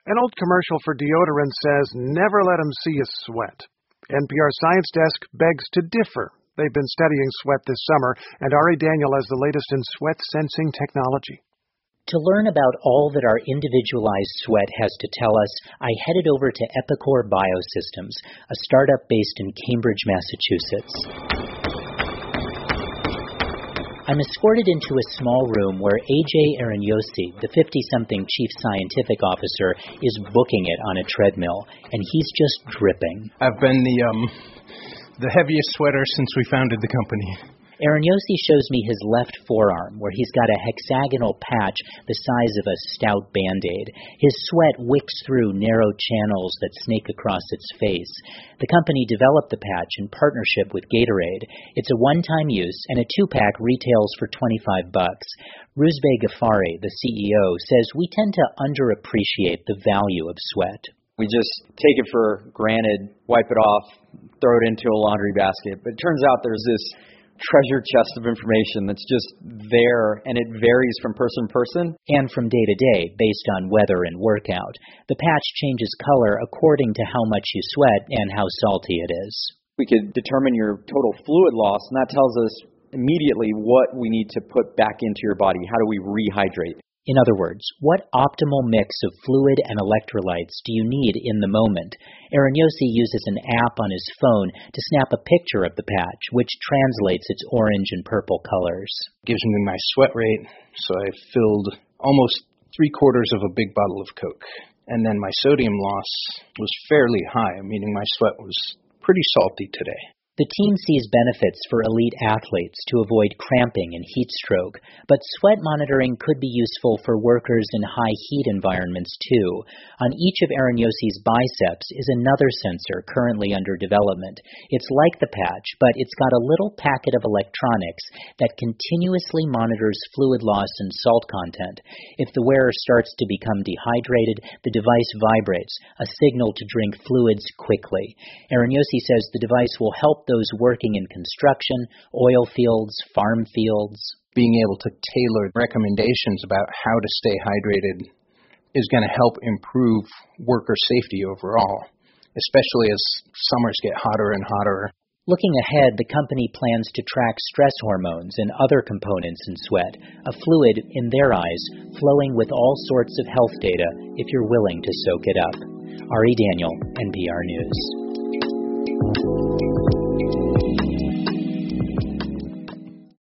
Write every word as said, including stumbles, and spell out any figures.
An old commercial for deodorant says, never let 'em see you sweat. N P R Science Desk begs to differ. They've been studying sweat this summer, and Ari Daniel has the latest in sweat sensing technology. To learn about all that our individualized sweat has to tell us, I headed over to Epicor Biosystems, a startup based in Cambridge, Massachusetts. I'm escorted into a small room where A J Aranyosi, the fifty-something chief scientific officer, is booking it on a treadmill, and he's just dripping. I've been the, um, the heaviest sweater since we founded the company. Aranyosi shows me his left forearm, where he's got a hexagonal patch the size of a stout Band-Aid. His sweat wicks through narrow channels that snake across its face. The company developed the patch in partnership with Gatorade. It's a one-time use, and a two-pack retails for twenty-five bucks. Ruzbe Ghaffari, the C E O, says we tend to underappreciate the value of sweat. We just take it for granted, wipe it off, throw it into a laundry basket. But it turns out there's this treasure chest of information that's just there, and it varies from person to person. And from day to day, based on weather and workout. The patch changes color according to how much you sweat and how salty it is. We could determine your total fluid loss, and that tells us immediately what we need to put back into your body. How do we rehydrate? In other words, what optimal mix of fluid and electrolytes do you need in the moment? Aranyosi uses an app on his phone to snap a picture of the patch, which translates its orange and purple colors. It gives me my sweat rate, so I filled almost three quarters of a big bottle of Coke. And then my sodium loss was fairly high, meaning my sweat was pretty salty today. The team sees benefits for elite athletes to avoid cramping and heat stroke, but sweat monitoring could be useful for workers in high heat environments too. On each of Aranyosi's biceps is another sensor currently under development. It's like the patch, but it's got a little packet of electronics that continuously monitors fluid loss and salt content. If the wearer starts to become dehydrated, the device vibrates, a signal to drink fluids quickly. Aranyosi says the device will help those working in construction, oil fields, farm fields. Being able to tailor recommendations about how to stay hydrated is going to help improve worker safety overall, especially as summers get hotter and hotter. Looking ahead, the company plans to track stress hormones and other components in sweat, a fluid, in their eyes, flowing with all sorts of health data if you're willing to soak it up. Ari Daniel, N P R News.